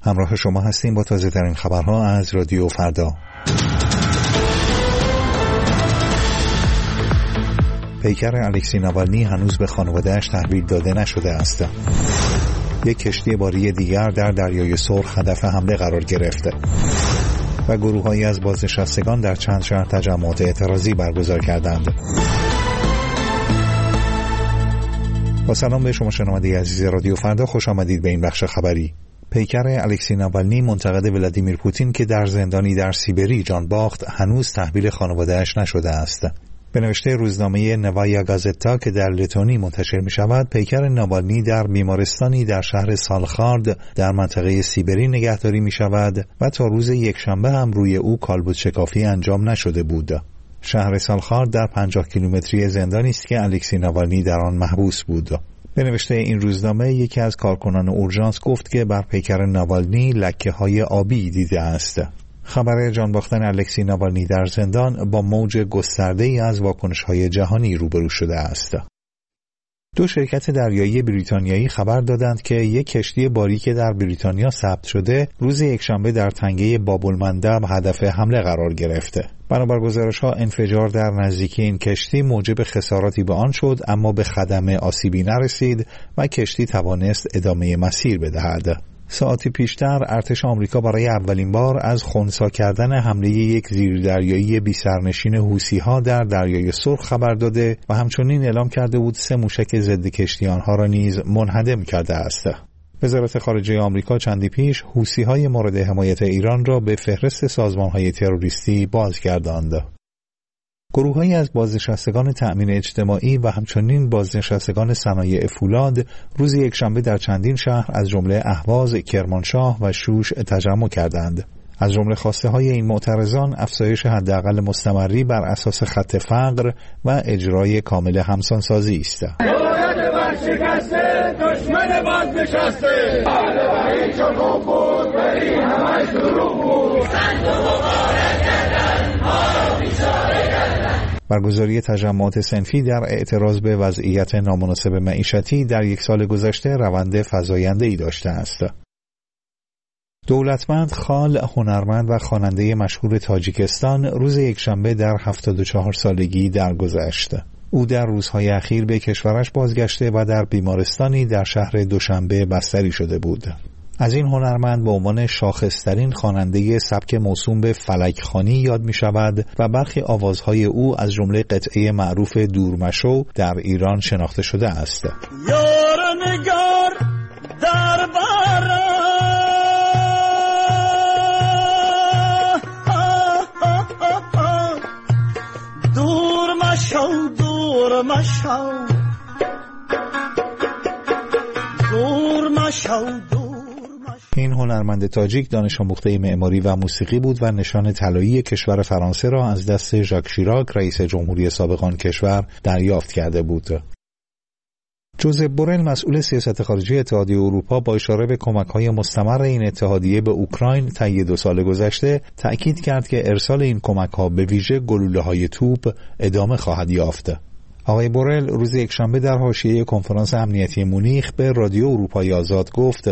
همراه شما هستیم با تازه ترین خبرها از رادیو فردا. پیکر الکسی ناوالنی هنوز به خانواده‌اش تحویل داده نشده است. یک کشتی باری دیگر در دریای سرخ هدف حمله قرار گرفته و گروه‌هایی از بازنشستگان در چند شهر تجمعات اعتراضی برگزار کردند. با سلام به شما شنونده عزیز رادیو فردا، خوش آمدید به این بخش خبری. پیکر الکسی ناوالنی منتقد ولادیمیر پوتین که در زندانی در سیبری جان باخت هنوز تحویل خانواده‌اش نشده است. به نوشته روزنامه نوایا گازتا که در لتونی منتشر می شود، پیکر ناوالنی در بیمارستانی در شهر سالخارد در منطقه سیبری نگهداری می شود و تا روز یکشنبه هم روی او کالبد شکافی انجام نشده بود. شهر سالخارد در 50 کیلومتری زندانی است که الکسی ناوالنی در آن محبوس بود. به نوشته این روزنامه یکی از کارکنان اورژانس گفت که بر پیکر ناوالنی لکه‌های آبی دیده است. خبر جان باختن الکسی ناوالنی در زندان با موج گسترده‌ای از واکنش‌های جهانی روبرو شده است. دو شرکت دریایی بریتانیایی خبر دادند که یک کشتی باری که در بریتانیا ثبت شده روز یکشنبه در تنگه باب‌المندب هدف حمله قرار گرفته. بنابر گزارش‌ها انفجار در نزدیکی این کشتی موجب خساراتی به آن شد، اما به خدمه آسیبی نرسید و کشتی توانست ادامه مسیر بدهد. ساعتی پیشتر ارتش آمریکا برای اولین بار از خنثی کردن حمله یک زیردریایی بی‌سرنشین حوثی‌ها در دریای سرخ خبر داده و همچنین اعلام کرده بود 3 موشک ضد کشتی آنها را نیز منهدم کرده است. وزارت خارجه آمریکا چندی پیش حوثی‌های مورد حمایت ایران را به فهرست سازمان‌های تروریستی بازگرداند. گروه‌هایی از بازنشستگان تأمین اجتماعی و همچنین بازنشستگان صنایع فولاد روز یکشنبه در چندین شهر از جمله اهواز، کرمانشاه و شوش تجمع کردند. از جمله خواسته‌های این معترضان افزایش حداقل مستمری بر اساس خط فقر و اجرای کامل همسانسازی است. دولت ورشکسته، دشمن بازنشسته، حالا چون خوب بود ولی همش دروغ بود. برگزاری تجمعات صنفی در اعتراض به وضعیت نامناسب معیشتی در یک سال گذشته روند فزاینده‌ای داشته است. دولتمند خال، هنرمند و خواننده مشهور تاجیکستان روز یکشنبه در 74 سالگی درگذشت. او در روزهای اخیر به کشورش بازگشته و در بیمارستانی در شهر دوشنبه بستری شده بود. از این هنرمند به عنوان شاخصترین خواننده سبک موسوم به فلک‌خوانی یاد می شود و برخی آوازهای او از جمله قطعه معروف دورمشو در ایران شناخته شده است. یار نگار در بارا دورمشو دورمشو دورمشو. این هنرمند تاجیک دانش آموخته معماری و موسیقی بود و نشان طلایی کشور فرانسه را از دست ژاک شیراک رئیس جمهوری سابق آن کشور دریافت کرده بود. جوزپ بورل مسئول سیاست خارجی اتحادیه اروپا با اشاره به کمک‌های مستمر این اتحادیه به اوکراین طی 2 سال گذشته تأکید کرد که ارسال این کمک‌ها به ویژه گلوله‌های توپ ادامه خواهد یافت. آقای بورل روز یکشنبه در حاشیه کنفرانس امنیتی مونیخ به رادیو اروپای آزاد گفت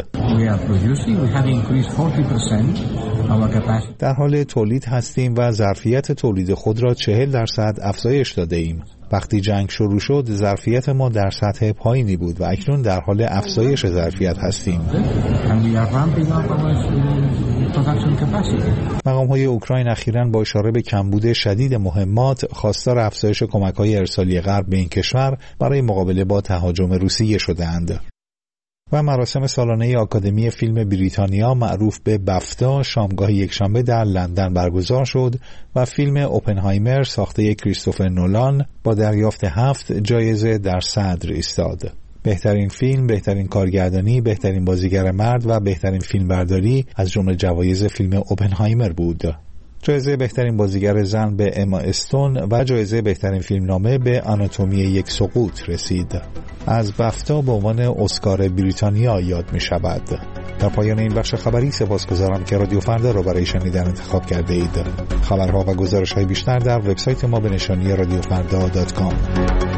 در حال تولید هستیم و ظرفیت تولید خود را 40% افزایش داده ایم. وقتی جنگ شروع شد ظرفیت ما در سطح پایینی بود و اکنون در حال افزایش ظرفیت هستیم. مقام‌های اوکراین اخیراً با اشاره به کمبود شدید مهمات خواستار افزایش کمک‌های ارسالی غرب به این کشور برای مقابله با تهاجم روسیه شده‌اند. و مراسم سالانه آکادمی فیلم بریتانیا معروف به بفتا شامگاه یکشنبه در لندن برگزار شد و فیلم اوپنهایمر ساخته کریستوفر نولان با دریافت 7 جایزه در صدر ایستاد. بهترین فیلم، بهترین کارگردانی، بهترین بازیگر مرد و بهترین فیلمبرداری از جمله جوایز فیلم اوپنهایمر بود. جایزه بهترین بازیگر زن به اما استون و جایزه بهترین فیلمنامه به آناتومی یک سقوط رسید. از بفتا به عنوان اسکار بریتانیا یاد می شود. در پایان این بخش خبری سپاسگزارم که رادیو فردا را برای شنیدن انتخاب کرده اید. خبرها و گزارش‌های بیشتر در وبسایت ما به نشانی radiofrda.com.